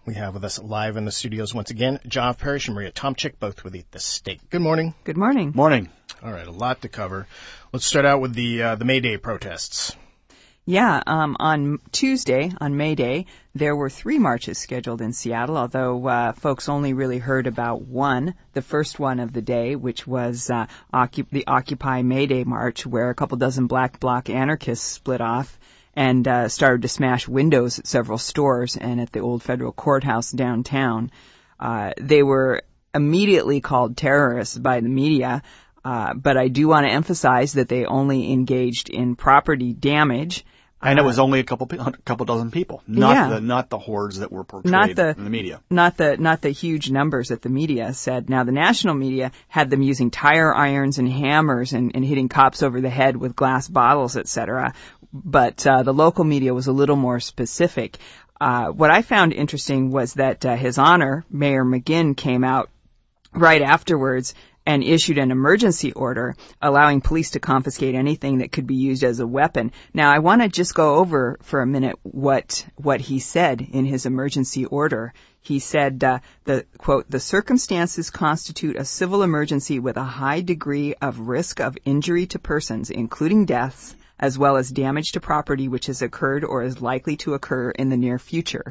We have with us live in the studios once again, John Parrish and Maria Tomczyk, both with the Stake. Good morning. Good morning. Morning. All right, a lot to cover. Let's start out with the May Day protests. Yeah, on Tuesday, on May Day, there were 3 marches scheduled in Seattle, although folks only really heard about one, the first one of the day, which was the Occupy May Day March, where a couple dozen black bloc anarchists split off and started to smash windows at several stores and at the old federal courthouse downtown. They were immediately called terrorists by the media, but I do want to emphasize that they only engaged in property damage. And it was only a couple dozen people, not the hordes that were portrayed in the media. Not the huge numbers that the media said. Now, the national media had them using tire irons and hammers and hitting cops over the head with glass bottles, etc. But the local media was a little more specific. What I found interesting was that His Honor, Mayor McGinn, came out right afterwards and issued an emergency order allowing police to confiscate anything that could be used as a weapon. Now, I want to just go over for a minute what he said in his emergency order. He said, quote, "The circumstances constitute a civil emergency with a high degree of risk of injury to persons, including deaths, as well as damage to property which has occurred or is likely to occur in the near future."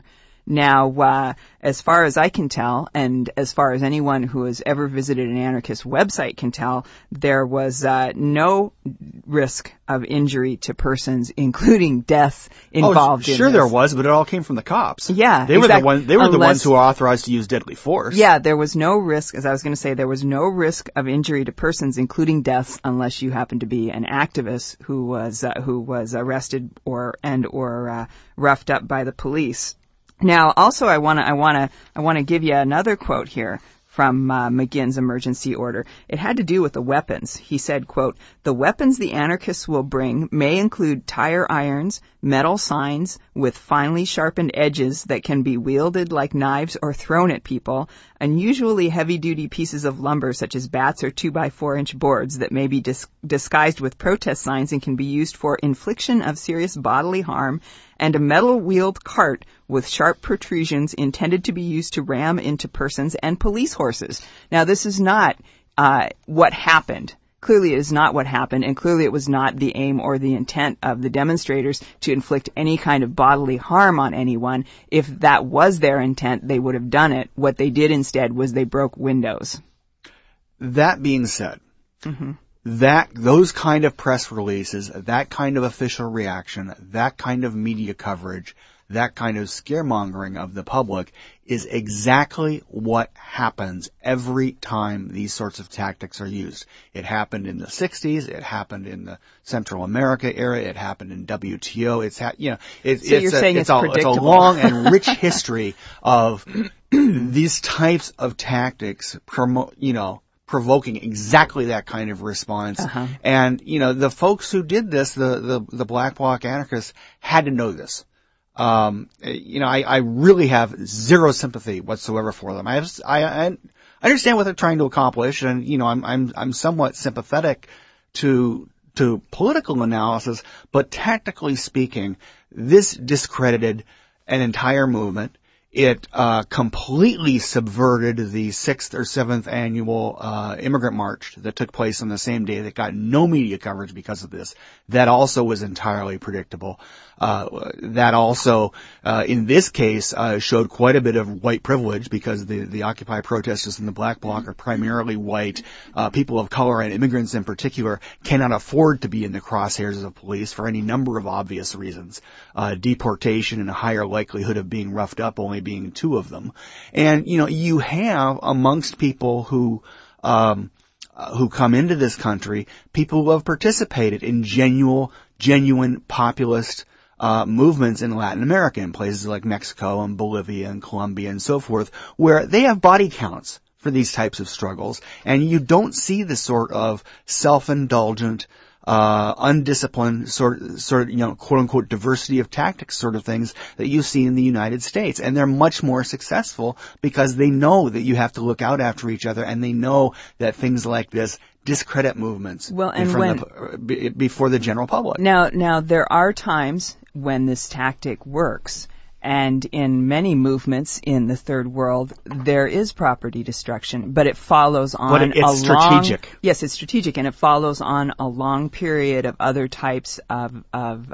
Now, as far as I can tell, and as far as anyone who has ever visited an anarchist website can tell, there was no risk of injury to persons, including death, involved in this. Sure there was, but it all came from the cops. Yeah, They were the ones who were authorized to use deadly force. Yeah, there was no risk, as I was going to say, there was no risk of injury to persons, including deaths, unless you happen to be an activist who was arrested or roughed up by the police. Now, also, I want to give you another quote here from McGinn's emergency order. It had to do with the weapons. He said, quote, "The weapons the anarchists will bring may include tire irons, metal signs with finely sharpened edges that can be wielded like knives or thrown at people, unusually heavy-duty pieces of lumber such as bats or 2x4-inch boards that may be disguised with protest signs and can be used for infliction of serious bodily harm, and a metal-wheeled cart with sharp protrusions intended to be used to ram into persons and police horses." Now, this is not what happened. Clearly, it is not what happened, and clearly it was not the aim or the intent of the demonstrators to inflict any kind of bodily harm on anyone. If that was their intent, they would have done it. What they did instead was they broke windows. That being said, those kind of press releases, that kind of official reaction, that kind of media coverage, that kind of scaremongering of the public is exactly what happens every time these sorts of tactics are used. It happened in the 60s. It happened in the Central America era. It happened in WTO. It's a long and rich history of these types of tactics provoking exactly that kind of response. And, the folks who did this, the black bloc anarchists, had to know this. I really have zero sympathy whatsoever for them. I understand what they're trying to accomplish, and, I'm somewhat sympathetic to political analysis, but tactically speaking, this discredited an entire movement. It completely subverted the 6th or 7th annual immigrant march that took place on the same day that got no media coverage because of this. That also was entirely predictable. That also, in this case, showed quite a bit of white privilege because the Occupy protesters in the black bloc are primarily white. People of color and immigrants in particular cannot afford to be in the crosshairs of police for any number of obvious reasons. Deportation and a higher likelihood of being roughed up only being 2 of them. And, you have amongst people who come into this country, people who have participated in genuine populist movements in Latin America, in places like Mexico and Bolivia and Colombia and so forth, where they have body counts for these types of struggles, and you don't see the sort of self-indulgent, undisciplined sort of, quote unquote, diversity of tactics sort of things that you see in the United States. And they're much more successful because they know that you have to look out after each other, and they know that things like this discredit movements before the general public. Now there are times when this tactic works. And in many movements in the third world, there is property destruction, but it follows on it's strategic. Yes, it's strategic, and it follows on a long period of other types of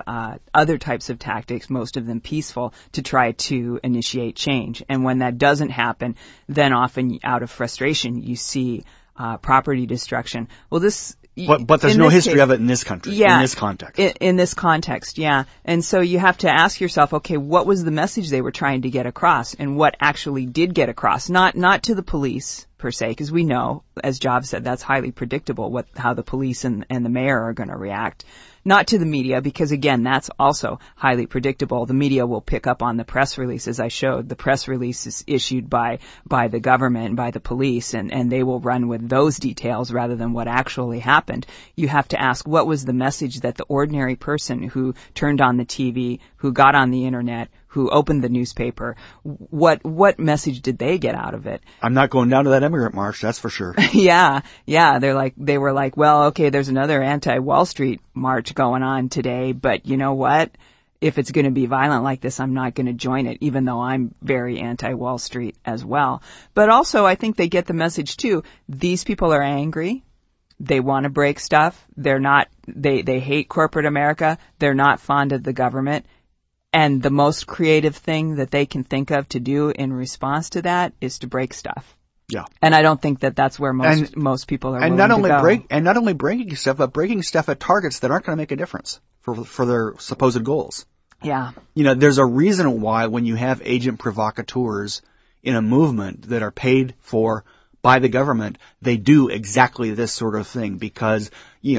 tactics, most of them peaceful, to try to initiate change. And when that doesn't happen, then often out of frustration, you see property destruction. Well, But there's no history of it in this country, in this context. In this context, yeah. And so you have to ask yourself, okay, what was the message they were trying to get across, and what actually did get across? Not to the police, per se, because we know, as Job said, that's highly predictable how the police and the mayor are going to react. Not to the media, because again, that's also highly predictable. The media will pick up on the press release, as I showed. The press release is issued by the government, by the police, and they will run with those details rather than what actually happened. You have to ask, what was the message that the ordinary person who turned on the TV, who got on the internet, who opened the newspaper, what message did they get out of it? I'm not going down to that immigrant march, that's for sure. Yeah. They were like, well, okay, there's another anti-Wall Street march going on today, but you know what? If it's going to be violent like this, I'm not going to join it, even though I'm very anti-Wall Street as well. But also, I think they get the message too. These people are angry. They want to break stuff. They hate corporate America. They're not fond of the government. And the most creative thing that they can think of to do in response to that is to break stuff. Yeah. And I don't think that that's where most people are willing to go. And not only breaking stuff, but breaking stuff at targets that aren't going to make a difference for their supposed goals. Yeah. There's a reason why when you have agent provocateurs in a movement that are paid for by the government, they do exactly this sort of thing because,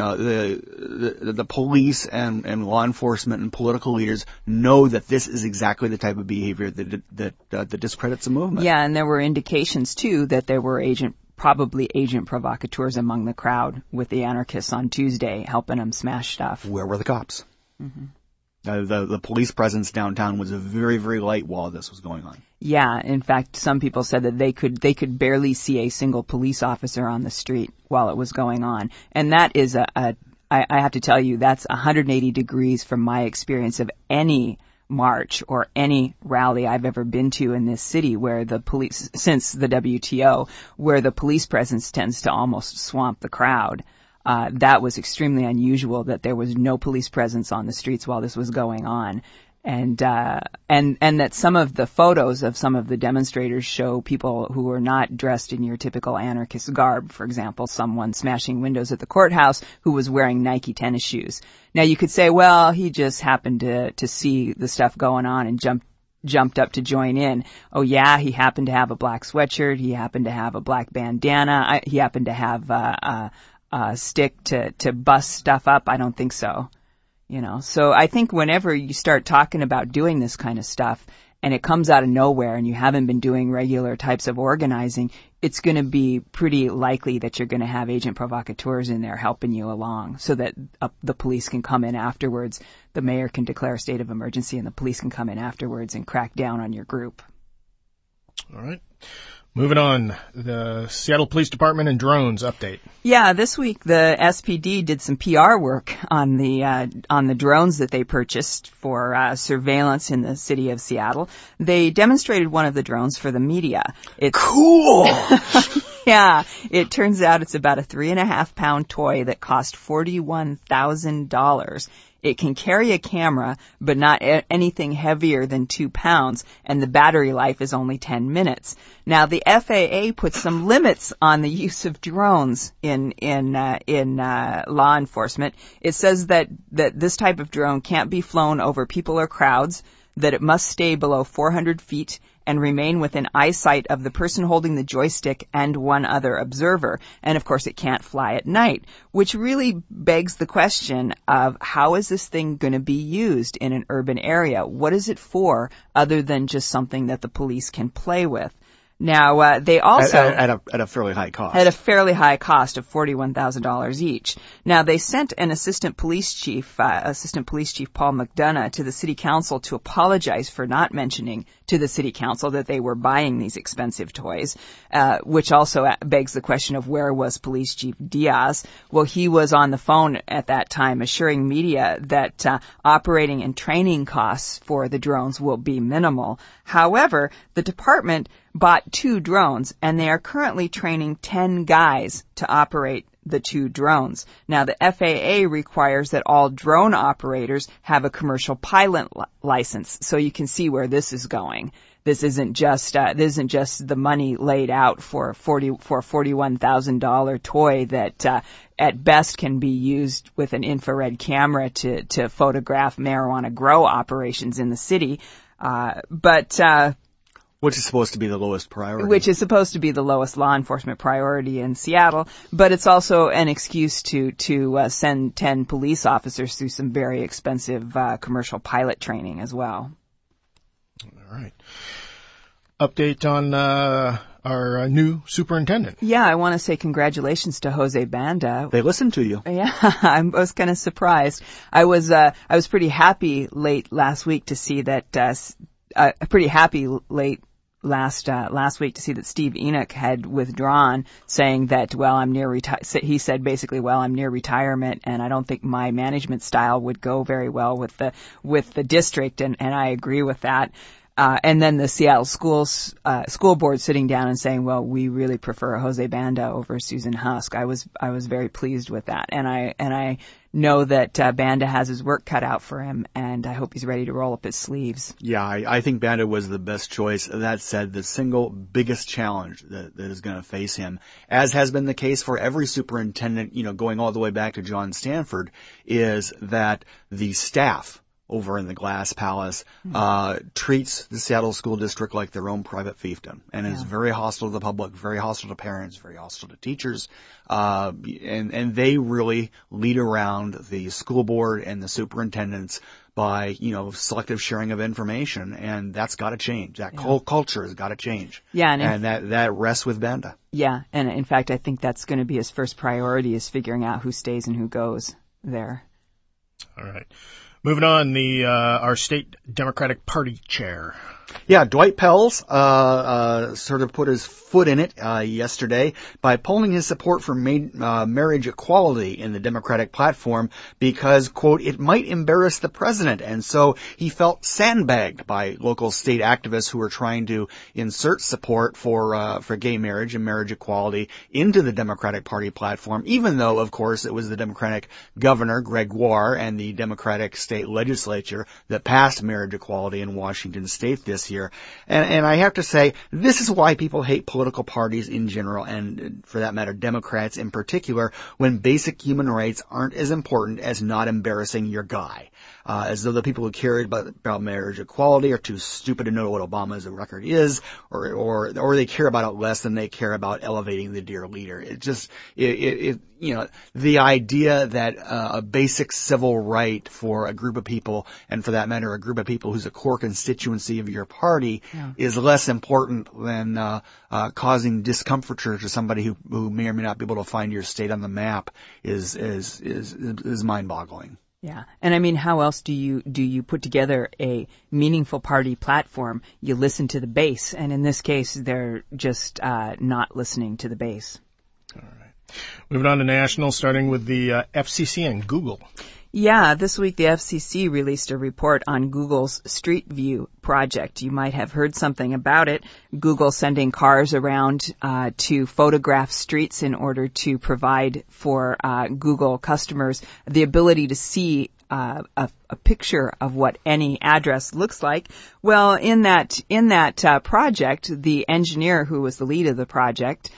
the police and law enforcement and political leaders know that this is exactly the type of behavior that discredits the movement. Yeah, and there were indications too that there were probably agent provocateurs among the crowd with the anarchists on Tuesday helping them smash stuff. Where were the cops? Mm-hmm. The police presence downtown was very, very light while this was going on. Yeah, in fact, some people said that they could barely see a single police officer on the street while it was going on. And that is I have to tell you, that's 180 degrees from my experience of any march or any rally I've ever been to in this city where the police, since the WTO, where the police presence tends to almost swamp the crowd. That was extremely unusual that there was no police presence on the streets while this was going on. And that some of the photos of some of the demonstrators show people who were not dressed in your typical anarchist garb. For example, someone smashing windows at the courthouse who was wearing Nike tennis shoes. Now you could say, well, he just happened to see the stuff going on and jumped up to join in. Oh yeah, he happened to have a black sweatshirt. He happened to have a black bandana. He happened to have a stick to bust stuff up. I don't think so. So I think whenever you start talking about doing this kind of stuff and it comes out of nowhere and you haven't been doing regular types of organizing, it's going to be pretty likely that you're going to have agent provocateurs in there helping you along so that the police can come in afterwards. The mayor can declare a state of emergency and the police can come in afterwards and crack down on your group. All right. Moving on, the Seattle Police Department and drones update. Yeah, this week the SPD did some PR work on the drones that they purchased for surveillance in the city of Seattle. They demonstrated one of the drones for the media. It's cool. Yeah, it turns out it's about a 3.5-pound toy that cost $41,000. It can carry a camera, but not anything heavier than 2 pounds, and the battery life is only 10 minutes. Now, the FAA put some limits on the use of drones in law enforcement. It says that this type of drone can't be flown over people or crowds, that it must stay below 400 feet and remain within eyesight of the person holding the joystick and one other observer. And of course, it can't fly at night, which really begs the question of how is this thing going to be used in an urban area? What is it for other than just something that the police can play with? Now, they also... At a fairly high cost. At a fairly high cost of $41,000 each. Now, they sent an Assistant Police Chief Paul McDonough, to the City Council to apologize for not mentioning to the City Council that they were buying these expensive toys, which also begs the question of where was Police Chief Diaz? Well, he was on the phone at that time assuring media that operating and training costs for the drones will be minimal. However, the department bought 2 drones, and they are currently training 10 guys to operate the 2 drones. Now, the FAA requires that all drone operators have a commercial pilot license, so you can see where this is going. This isn't just the money laid out for a $41,000 toy that at best can be used with an infrared camera to photograph marijuana grow operations in the city. Which is supposed to be the lowest priority. Which is supposed to be the lowest law enforcement priority in Seattle, but it's also an excuse to send 10 police officers through some very expensive commercial pilot training as well. All right. Update on our new superintendent. Yeah, I want to say congratulations to Jose Banda. They listened to you. Yeah, I was kind of surprised. I was pretty happy late last week to see that. Last week to see that Steve Enoch had withdrawn, saying that, well, I'm near he said basically, well, I'm near retirement, and I don't think my management style would go very well with the district, and I agree with that. And then the Seattle school board sitting down and saying, well, we really prefer Jose Banda over Susan Husk. I was very pleased with that, and I know that Banda has his work cut out for him, and I hope he's ready to roll up his sleeves. Yeah, I think Banda was the best choice. That said, the single biggest challenge that is going to face him, as has been the case for every superintendent, going all the way back to John Stanford, is that the staff over in the Glass Palace treats the Seattle School District like their own private fiefdom, and is very hostile to the public, very hostile to parents, very hostile to teachers, and they really lead around the school board and the superintendents by, selective sharing of information, and that's got to change. That whole culture has got to change. Yeah, and that rests with Banda. Yeah, and in fact, I think that's going to be his first priority, is figuring out who stays and who goes there. All right. Moving on, our state Democratic Party chair. Yeah, Dwight Pelz sort of put his foot in it yesterday by polling his support for marriage equality in the Democratic platform because, quote, it might embarrass the president. And so he felt sandbagged by local state activists who were trying to insert support for gay marriage and marriage equality into the Democratic Party platform, even though, of course, it was the Democratic governor, Gregoire, and the Democratic state legislature that passed marriage equality in Washington state this year. And I have to say, this is why people hate political parties in general, and for that matter, Democrats in particular, when basic human rights aren't as important as not embarrassing your guy. As though the people who care about marriage equality are too stupid to know what Obama's record is, or they care about it less than they care about elevating the dear leader. The idea that a basic civil right for a group of people, and for that matter, a group of people who's a core constituency of your party, is less important than causing discomfiture to somebody who may or may not be able to find your state on the map is mind-boggling. Yeah. And I mean, how else do you put together a meaningful party platform? You listen to the base. And in this case, they're just not listening to the base. All right. Moving on to national, starting with the FCC and Google. Yeah, this week the FCC released a report on Google's Street View project. You might have heard something about it. Google sending cars around to photograph streets in order to provide for Google customers the ability to see a picture of what any address looks like. Well, in that project, the engineer who was the lead of the project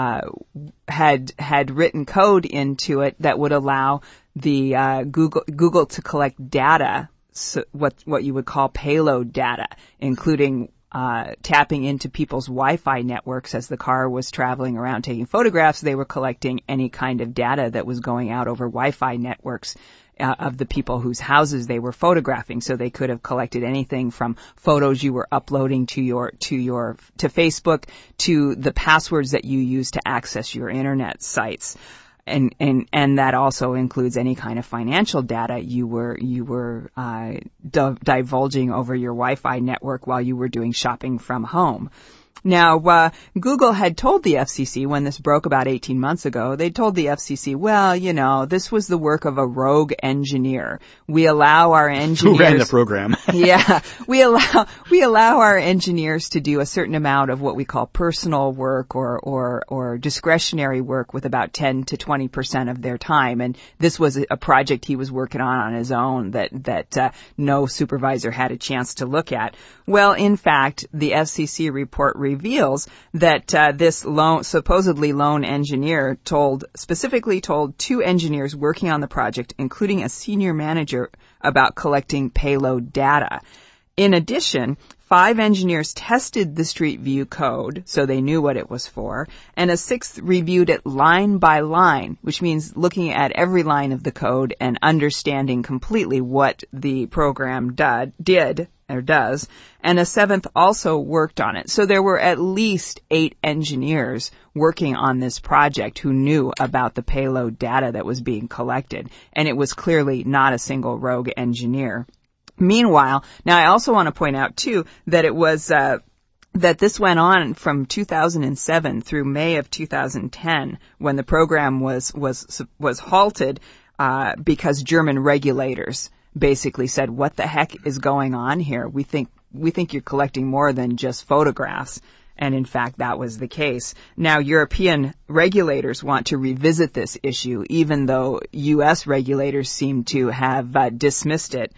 had written code into it that would allow the Google to collect data, so what you would call payload data, including tapping into people's Wi-Fi networks as the car was traveling around taking photographs. They were collecting any kind of data that was going out over Wi-Fi networks of the people whose houses they were photographing. So they could have collected anything from photos you were uploading to Facebook to the passwords that you use to access your internet sites. And that also includes any kind of financial data you were divulging over your Wi-Fi network while you were doing shopping from home. Now, Google had told the FCC when this broke about 18 months ago, they told the FCC, well, this was the work of a rogue engineer. We allow our engineers... Who ran the program? Yeah. We allow our engineers to do a certain amount of what we call personal work or discretionary work with about 10 to 20% of their time. And this was a project he was working on his own that no supervisor had a chance to look at. Well, in fact, the FCC report reveals that this supposedly lone engineer specifically told 2 engineers working on the project, including a senior manager, about collecting payload data. In addition, 5 engineers tested the Street View code, so they knew what it was for, and a 6th reviewed it line by line, which means looking at every line of the code and understanding completely what the program did, and a 7th also worked on it. So there were at least 8 engineers working on this project who knew about the payload data that was being collected, and it was clearly not a single rogue engineer. Meanwhile, now I also want to point out too that it was that this went on from 2007 through May of 2010 when the program was halted because German regulators basically said, what the heck is going on here? We think you're collecting more than just photographs. And in fact, that was the case. Now, European regulators want to revisit this issue, even though U.S. regulators seem to have dismissed it.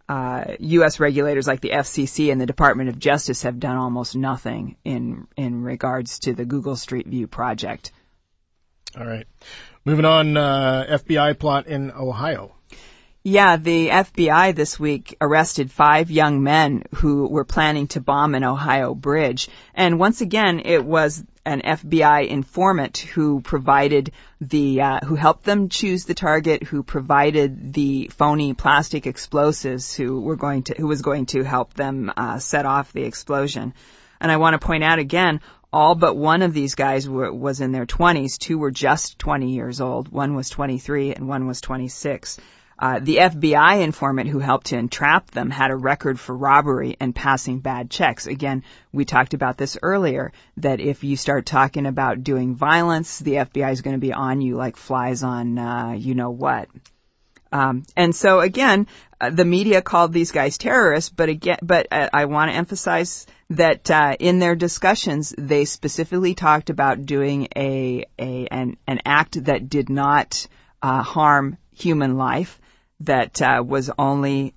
U.S. regulators like the FCC and the Department of Justice have done almost nothing in regards to the Google Street View project. All right. Moving on, FBI plot in Ohio. Yeah, the FBI this week arrested 5 young men who were planning to bomb an Ohio bridge. And once again, it was an FBI informant who provided who helped them choose the target, who provided the phony plastic explosives, who was going to help them set off the explosion. And I want to point out again, all but one of these guys was in their 20s. 2 were just 20 years old. One was 23 and one was 26. The FBI informant who helped to entrap them had a record for robbery and passing bad checks. Again, we talked about this earlier, that if you start talking about doing violence, the FBI is going to be on you like flies on you-know-what. And so again, the media called these guys terrorists, but I want to emphasize that in their discussions, they specifically talked about doing an act that did not harm human life, that only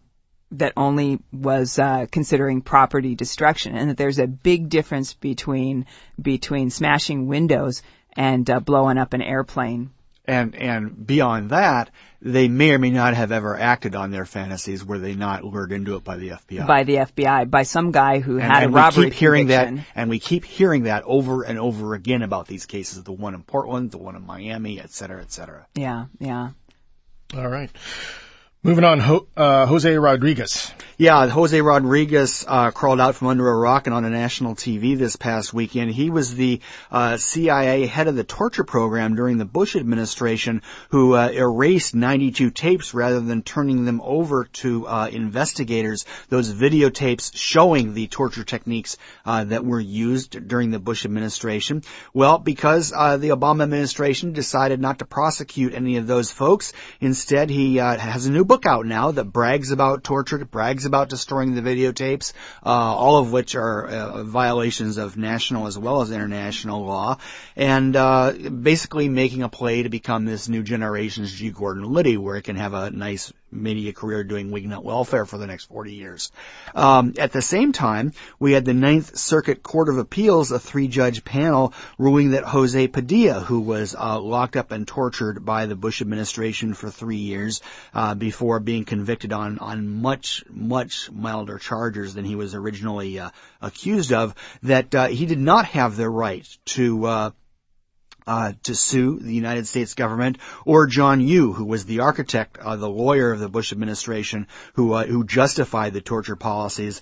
was considering property destruction, and that there's a big difference between smashing windows and blowing up an airplane. And beyond that, they may or may not have ever acted on their fantasies were they not lured into it by the FBI. By the FBI, by some guy who had a robbery conviction. And we keep hearing that over and over again about these cases, the one in Portland, the one in Miami, et cetera, et cetera. Yeah. All right. Moving on, Jose Rodriguez. Yeah, Jose Rodriguez crawled out from under a rock and on a national TV this past weekend. He was the CIA head of the torture program during the Bush administration who erased 92 tapes rather than turning them over to investigators, those videotapes showing the torture techniques that were used during the Bush administration. Well, because the Obama administration decided not to prosecute any of those folks, instead he has a new book out now that brags about torture, brags about destroying the videotapes, all of which are violations of national as well as international law, and basically making a play to become this new generation's G. Gordon Liddy, where it can have a nice media career doing Wignut welfare for the next 40 years. At the same time, we had the Ninth Circuit Court of Appeals, a 3-judge panel, ruling that Jose Padilla, who was locked up and tortured by the Bush administration for 3 years before being convicted on much milder charges than he was originally accused of, that he did not have the right to sue the United States government, or John Yoo, who was the architect, the lawyer of the Bush administration, who justified the torture policies.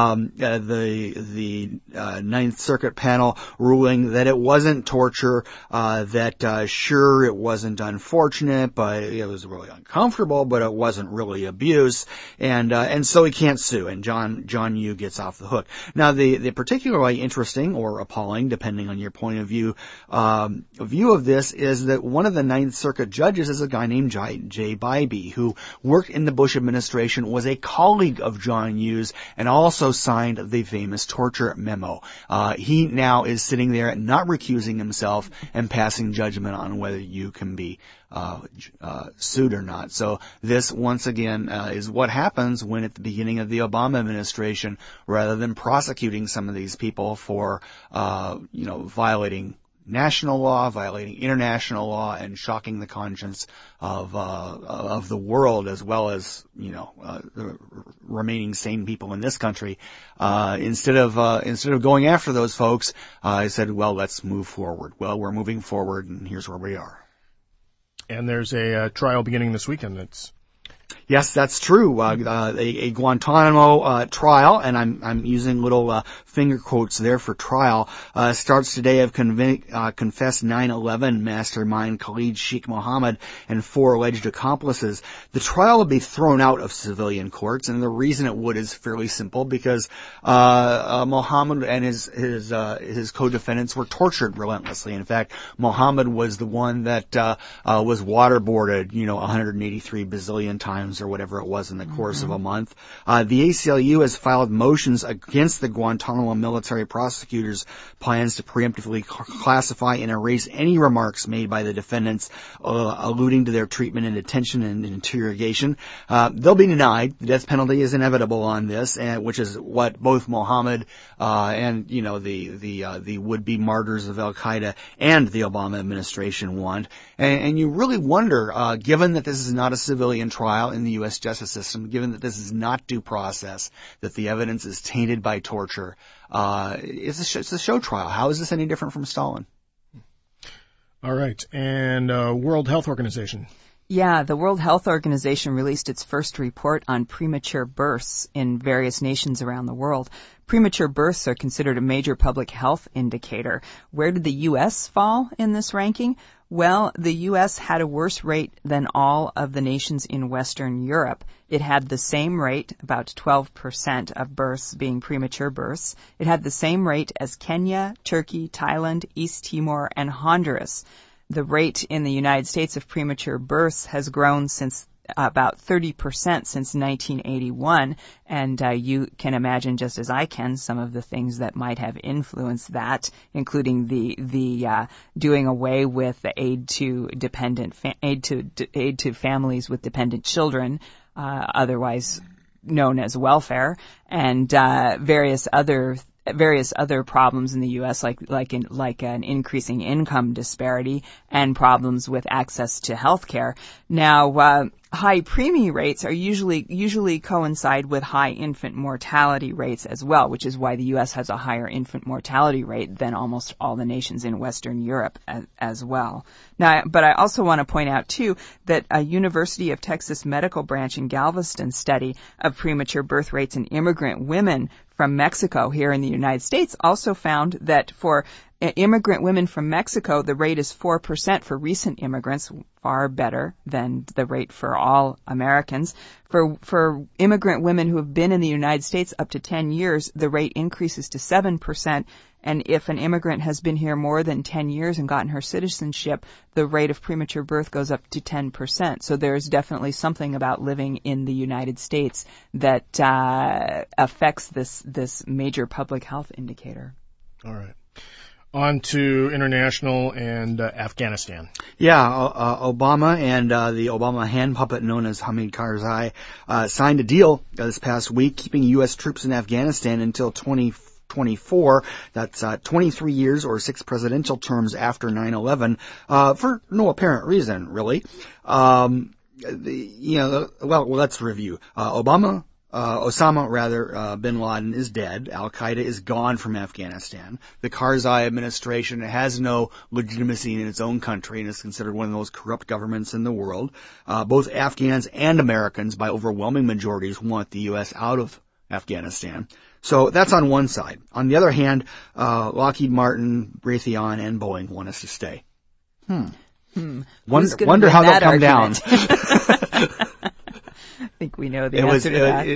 The Ninth Circuit panel ruling that it wasn't torture, that sure, it wasn't unfortunate, but it was really uncomfortable, but it wasn't really abuse, and so he can't sue, and John Yoo gets off the hook. Now, the particularly interesting or appalling, depending on your point of view, of this is that one of the Ninth Circuit judges is a guy named Jay Bybee, who worked in the Bush administration, was a colleague of John Yoo's, and also signed the famous torture memo. He now is sitting there not recusing himself and passing judgment on whether you can be sued or not. So this, once again, is what happens when at the beginning of the Obama administration, rather than prosecuting some of these people for, violating national law, violating international law, and shocking the conscience of the world, as well as the remaining sane people in this country. Instead of going after those folks, I said, well, let's move forward. Well, we're moving forward, and here's where we are. And there's a trial beginning this weekend. Yes, that's true. A Guantanamo trial, and I'm using little finger quotes there for trial, starts today of confessed 9/11 mastermind Khalid Sheikh Mohammed and 4 alleged accomplices. The trial will be thrown out of civilian courts, and the reason it would is fairly simple, because Mohammed and his co-defendants were tortured relentlessly. In fact, Mohammed was the one that was waterboarded, 183 bazillion times or whatever it was in the course of a month. The ACLU has filed motions against the Guantanamo military prosecutors' plans to preemptively classify and erase any remarks made by the defendants alluding to their treatment in detention and interrogation. They'll be denied. The death penalty is inevitable on this, which is what both Mohammed and the would-be martyrs of Al-Qaeda and the Obama administration want. And you really wonder, given that this is not a civilian trial in the U.S. justice system, given that this is not due process, that the evidence is tainted by torture, it's a show trial. How is this any different from Stalin? All right. And World Health Organization. Yeah, the World Health Organization released its first report on premature births in various nations around the world. Premature births are considered a major public health indicator. Where did the U.S. fall in this ranking? Well, the U.S. had a worse rate than all of the nations in Western Europe. It had the same rate, about 12% of births being premature births. It had the same rate as Kenya, Turkey, Thailand, East Timor, and Honduras. The rate in the United States of premature births has grown since about 30% since 1981, and you can imagine, just as I can, some of the things that might have influenced that, including the doing away with the aid to families with dependent children, otherwise known as welfare, and various other problems in the U.S. like an increasing income disparity and problems with access to health care. Now, high preemie rates are usually coincide with high infant mortality rates as well, which is why the U.S. has a higher infant mortality rate than almost all the nations in Western Europe as well. Now, but I also want to point out too that a University of Texas Medical Branch in Galveston study of premature birth rates in immigrant women from Mexico here in the United States also found that for immigrant women from Mexico, the rate is 4% for recent immigrants, far better than the rate for all Americans. For immigrant women who have been in the United States up to 10 years, the rate increases to 7%. And if an immigrant has been here more than 10 years and gotten her citizenship, the rate of premature birth goes up to 10%. So there's definitely something about living in the United States that affects this major public health indicator. All right. On to international and Afghanistan. Yeah, Obama and the Obama hand puppet known as Hamid Karzai signed a deal this past week keeping U.S. troops in Afghanistan until 2024. That's 23 years or 6 presidential terms after 9/11 for no apparent reason, really. Let's review. Osama bin Laden is dead. Al-Qaeda is gone from Afghanistan. The Karzai administration has no legitimacy in its own country and is considered one of the most corrupt governments in the world. Both Afghans and Americans, by overwhelming majorities, want the U.S. out of Afghanistan. So that's on one side. On the other hand, Lockheed Martin, Raytheon, and Boeing want us to stay. Wonder how they'll come down. I think we know the answer to that.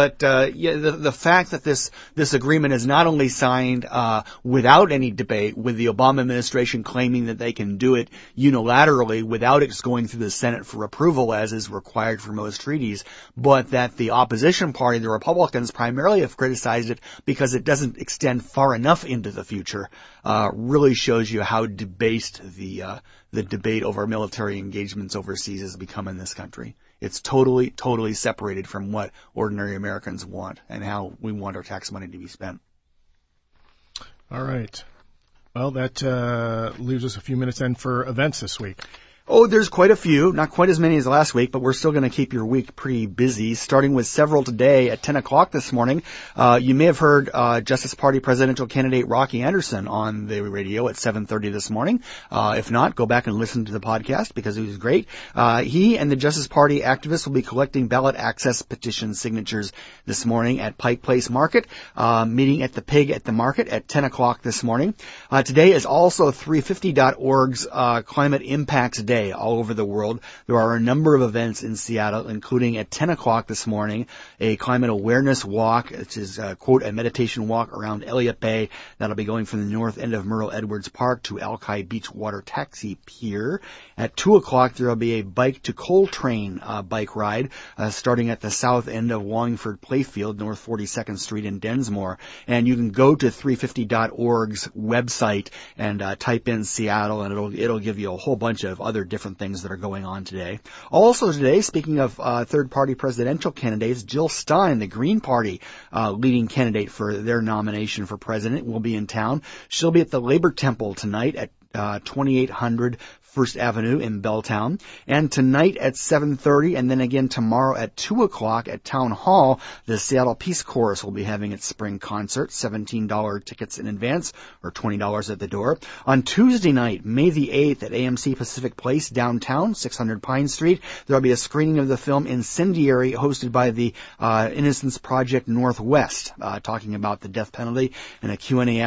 The fact that this agreement is not only signed without any debate, with the Obama administration claiming that they can do it unilaterally without it going through the Senate for approval, as is required for most treaties, but that the opposition party, the Republicans, primarily have criticized it because it doesn't extend far enough into the future, really shows you how debased the debate over military engagements overseas has become in this country. It's totally separated from what ordinary Americans want and how we want our tax money to be spent. All right. Well, that leaves us a few minutes then for events this week. Oh, there's quite a few. Not quite as many as last week, but we're still going to keep your week pretty busy, starting with several today at 10 o'clock this morning. You may have heard Justice Party presidential candidate Rocky Anderson on the radio at 7:30 this morning. If not, go back and listen to the podcast because it was great. He and the Justice Party activists will be collecting ballot access petition signatures this morning at Pike Place Market, meeting at the Pig at the Market at 10 o'clock this morning. Today is also 350.org's Climate Impacts Day. All over the world. There are a number of events in Seattle, including at 10 o'clock this morning, a climate awareness walk, which is, quote, a meditation walk around Elliott Bay. That'll be going from the north end of Merle Edwards Park to Alki Beach Water Taxi Pier. At 2 o'clock, there will be a bike to Coltrane bike ride, starting at the south end of Wallingford Playfield, North 42nd Street in Densmore. And you can go to 350.org's website and type in Seattle, and it'll give you a whole bunch of other different things that are going on today. Also today, speaking of third-party presidential candidates, Jill Stein, the Green Party leading candidate for their nomination for president, will be in town. She'll be at the Labor Temple tonight at 2800 First Avenue in Belltown. And tonight at 7:30 and then again tomorrow at 2 o'clock at Town Hall, the Seattle Peace Chorus will be having its spring concert, $17 tickets in advance or $20 at the door. On Tuesday night, May the 8th at AMC Pacific Place downtown, 600 Pine Street, there will be a screening of the film Incendiary hosted by the Innocence Project Northwest, talking about the death penalty, and a Q&A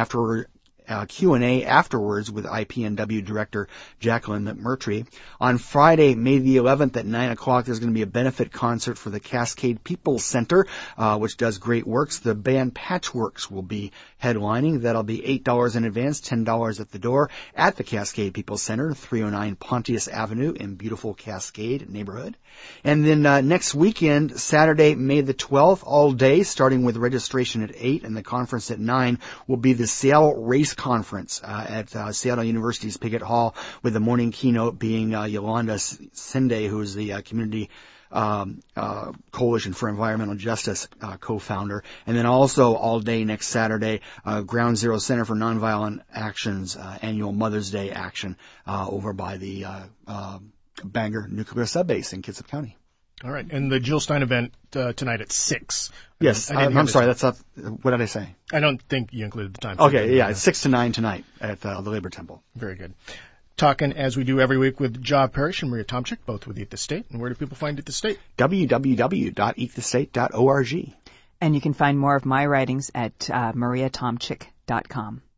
afterwards with IPNW Director Jacqueline McMurtry. On Friday, May the 11th at 9 o'clock, there's going to be a benefit concert for the Cascade People's Center, which does great works. The band Patchworks will be headlining. That'll be $8 in advance, $10 at the door at the Cascade People's Center, 309 Pontius Avenue in beautiful Cascade neighborhood. And then next weekend, Saturday, May the 12th, all day, starting with registration at 8 and the conference at 9, will be the Seattle Race Conference at Seattle University's Piggott Hall, with the morning keynote being Yolanda Sinde, who is the Community Coalition for Environmental Justice co-founder. And then also all day next Saturday, Ground Zero Center for Nonviolent Action's annual Mother's Day action over by the Bangor Nuclear Subbase in Kitsap County. All right. And the Jill Stein event tonight at 6. Yes. I'm sorry. That's not, what did I say? I don't think you included the time. Okay. Yeah. It's 6 to 9 tonight at the Labor Temple. Very good. Talking, as we do every week, with Job Parrish and Maria Tomczyk, both with Eat the State. And where do people find Eat the State? www.eatthestate.org. And you can find more of my writings at mariatomczyk.com.